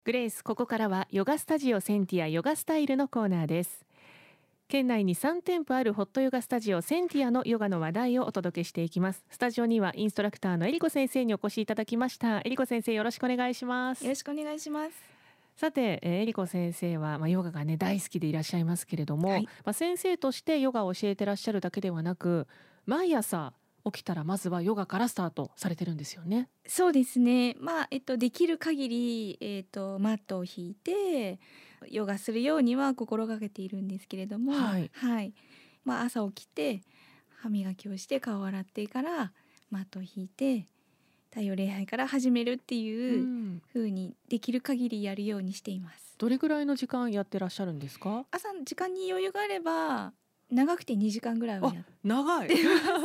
グレイス、ここからはヨガスタジオセンティアヨガスタイルのコーナーです。県内に3店舗あるホットヨガスタジオセンティアのヨガの話題をお届けしていきます。スタジオにはインストラクターのエリコ先生にお越しいただきました。エリコ先生、よろしくお願いします。 よろしくお願いします。 さて、エリコ先生は、ヨガがね大好きでいらっしゃいますけれども、 はい、 先生としてヨガを教えてらっしゃるだけではなく、毎朝起きたらまずはヨガからスタートされてるんですよね。 そうですね。できる限り、マットを引いてヨガするようには心がけているんですけれども、 はい、 朝起きて歯磨きをして顔を洗ってからマットを引いて太陽礼拝から始めるっていう風にできる限りやるようにしています。 どれぐらいの時間やってらっしゃるんですか？ 朝の時間に余裕があれば長くて2時間ぐらいはやって長います、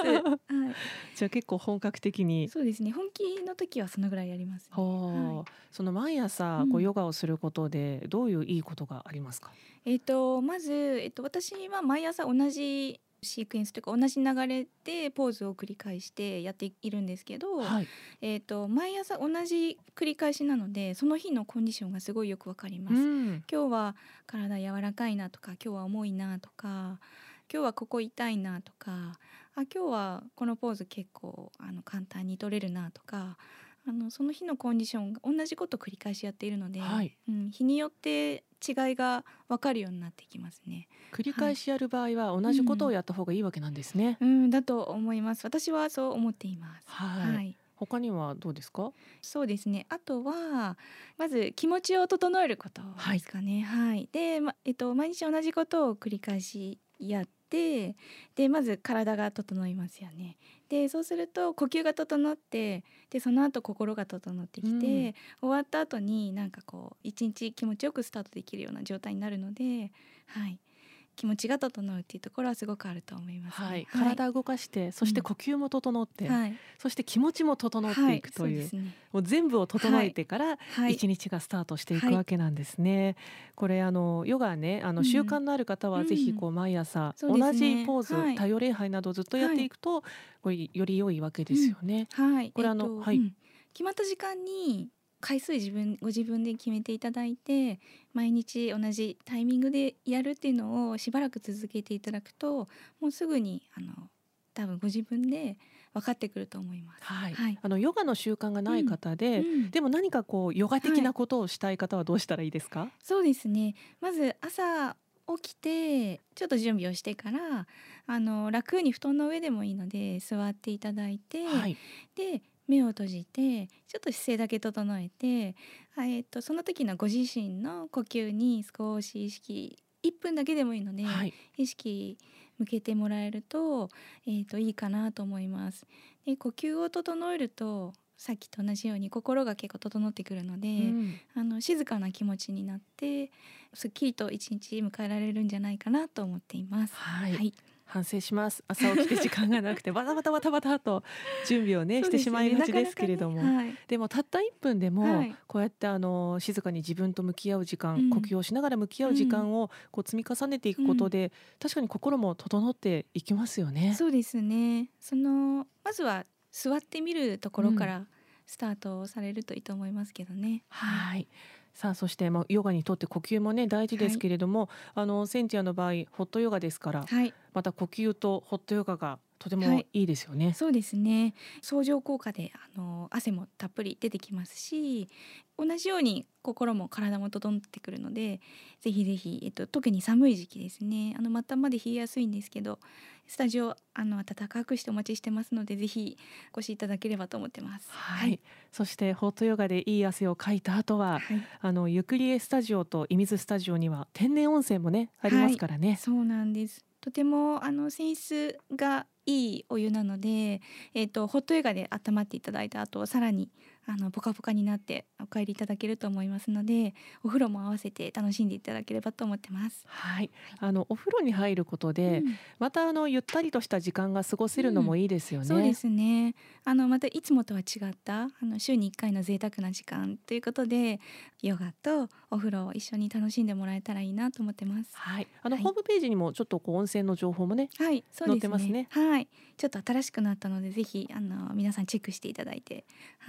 はい、 じゃあ結構本格的に。 そうですね。本気の時はそのぐらいやりますね。 その毎朝ヨガをすることでどういういいことがありますか？ まず、私は毎朝同じシークエンスというか同じ流れでポーズを繰り返してやっているんですけど、 はい、 毎朝同じ繰り返しなのでその日のコンディションがすごいよくわかります。今日は体柔らかいなとか、今日は重いなとか、今日はここ痛いなとか、今日はこのポーズ結構簡単に取れるなとか、その日のコンディションが同じことを繰り返しやっているので、日によって違いが分かるようになってきますね。 繰り返しやる場合は同じことをやった方がいいわけなんですね。 だと思います。私はそう思っています。 他にはどうですか？ そうですね。あとはまず気持ちを整えることですかね。で、毎日同じことを繰り返しやってでまず体が整いますよね。でそうすると呼吸が整ってでその後心が整ってきて、終わった後に一日気持ちよくスタートできるような状態になるので、気持ちが整うっていうところはすごくあると思いますね。 体を動かして、そして呼吸も整って、そして気持ちも整っていくという、もう全部を整えてから一日がスタートしていくわけなんですね。これヨガね習慣のある方はぜひ毎朝同じポーズ、太陽礼拝などをずっとやっていくと、これより良いわけですよね。これ決まった時間に回数ご自分で決めていただいて毎日同じタイミングでやるっていうのをしばらく続けていただくともうすぐに多分ご自分で分かってくると思います。 ヨガの習慣がない方で、でも何かヨガ的なことをしたい方はどうしたらいいですか？ そうですね。まず朝起きてちょっと準備をしてから楽に布団の上でもいいので座っていただいて、で目を閉じてちょっと姿勢だけ整えて、その時のご自身の呼吸に少し意識1分だけでもいいので、意識向けてもらえると、いいかなと思います。で呼吸を整えるとさっきと同じように心が結構整ってくるので、静かな気持ちになってすっきりと一日迎えられるんじゃないかなと思っています。 反省します。朝起きて時間がなくてバタバタと準備をしてしまいがちですけれども、でもたった1分でもこうやって静かに自分と向き合う時間、呼吸をしながら向き合う時間を積み重ねていくことで、確かに心も整っていきますよね。 そうですね。まずは座ってみるところからスタートされるといいと思いますけどね。 さあそしてヨガにとって呼吸も大事ですけれども、センティアの場合ホットヨガですから、また呼吸とホットヨガがとてもいいですよね。 そうですね。相乗効果で汗もたっぷり出てきますし、同じように心も体も整ってくるので、ぜひぜひ、特に寒い時期ですね。末端まで冷えやすいんですけど、スタジオ暖かくしてお待ちしてますので、ぜひお越しいただければと思ってます。 そしてホットヨガでいい汗をかいた後は、ゆくりえスタジオと射水スタジオには天然温泉もありますからね。 そうなんです。とても泉質がいいお湯なので、ホットヨガで温まっていただいた後さらにポカポカになってお帰りいただけると思いますので、お風呂も合わせて楽しんでいただければと思ってます。 お風呂に入ることで、またゆったりとした時間が過ごせるのもいいですよね。 そうですね。またいつもとは違った週に1回の贅沢な時間ということで、ヨガとお風呂を一緒に楽しんでもらえたらいいなと思ってます。 ホームページにもちょっと温泉の情報も載ってますね。 ちょっと新しくなったのでぜひ皆さんチェックしていただいて、お越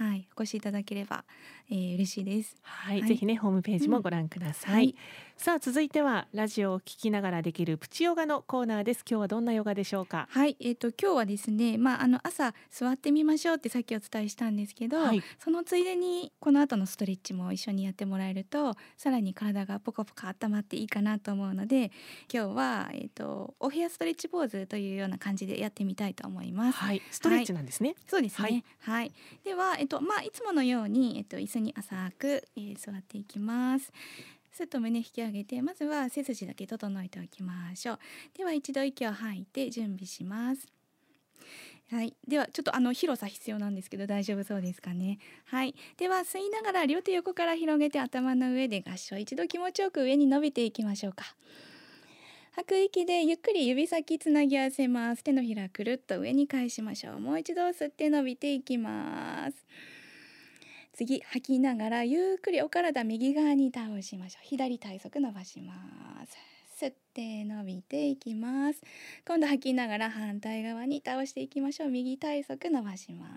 しいただければ、嬉しいです。 はい、ぜひねホームページもご覧ください。さあ続いてはラジオを聞きながらできるプチヨガのコーナーです。今日はどんなヨガでしょうか？ はい、今日はですね、朝座ってみましょうってさっきお伝えしたんですけど、そのついでにこの後のストレッチも一緒にやってもらえるとさらに体がポカポカ温まっていいかなと思うので、今日は、お部屋ストレッチポーズというような感じでやってみたいと思います。 はい、ストレッチなんですね。 そうですね。はい。では、いつものように、椅子に浅く、座っていきます。すっと胸引き上げて、まずは背筋だけ整えておきましょう。では一度息を吐いて準備します。はい、ではちょっと広さ必要なんですけど大丈夫そうですかね。はい、では吸いながら両手横から広げて頭の上で合掌、一度気持ちよく上に伸びていきましょうか。吐く息でゆっくり指先つなぎ合わせます。手のひらくるっと上に返しましょう。もう一度吸って伸びていきます。次吐きながらゆっくりお体右側に倒しましょう。左体側伸ばします。吸って伸びていきます。今度吐きながら反対側に倒していきましょう。右体側伸ばします。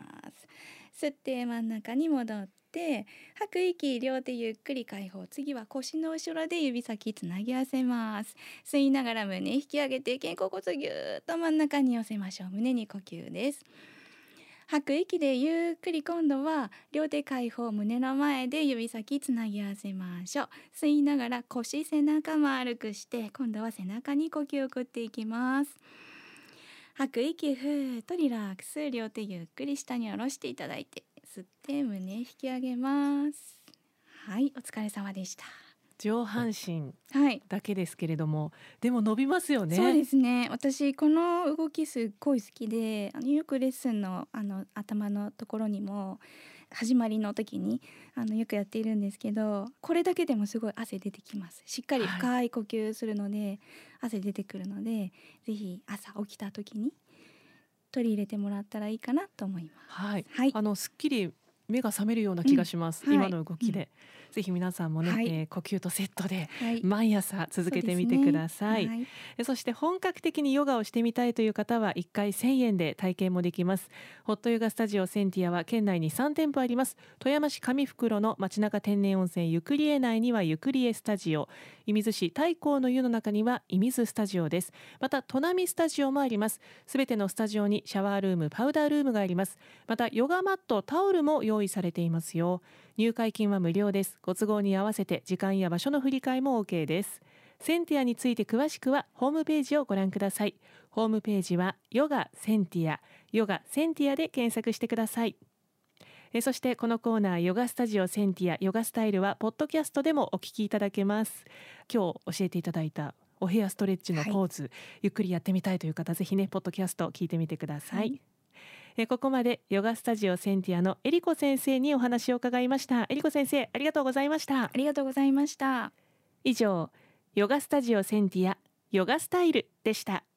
吸って真ん中に戻って吐く息、両手ゆっくり解放。次は腰の後ろで指先つなぎ合わせます。吸いながら胸引き上げて肩甲骨ぎゅーっと真ん中に寄せましょう。胸に呼吸です。吐く息でゆっくり今度は両手解放、胸の前で指先つなぎ合わせましょう。吸いながら腰背中丸くして今度は背中に呼吸を送っていきます。吐く息、ふーっとリラックス。両手ゆっくり下に下ろしていただいて吸って胸引き上げます。はい、お疲れ様でした。 上半身だけですけれども、でも伸びますよね。 そうですね。私この動きすっごい好きで、よくレッスンの頭のところにも始まりの時によくやっているんですけど、これだけでもすごい汗出てきます。しっかり深い呼吸するので、汗出てくるので、ぜひ朝起きた時に取り入れてもらったらいいかなと思います。 はい、すっきり目が覚めるような気がします、今の動きで、ぜひ皆さんもね、呼吸とセットで毎朝続けてみてください。 そして本格的にヨガをしてみたいという方は1回1000円で体験もできます。ホットヨガスタジオセンティアは県内に3店舗あります。富山市上袋の町中天然温泉ゆくりえ内にはゆくりえスタジオ、射水市太閤の湯の中には射水スタジオです。また砺波スタジオもあります。すべてのスタジオにシャワールーム、パウダールームがあります。またヨガマット、タオルも用意されていますよ。入会金は無料です。ご都合に合わせて時間や場所の振り替えも OK です。センティアについて詳しくはホームページをご覧ください。ホームページはヨガセンティア、ヨガセンティアで検索してください。そしてこのコーナーヨガスタジオセンティアヨガスタイルはポッドキャストでもお聞きいただけます。今日教えていただいたお部屋ストレッチのポーズ、ゆっくりやってみたいという方、ぜひねポッドキャスト聞いてみてください。ここまでヨガスタジオセンティアのえりこ先生にお話を伺いました。えりこ先生、ありがとうございました。 ありがとうございました。 以上、ヨガスタジオセンティアヨガスタイルでした。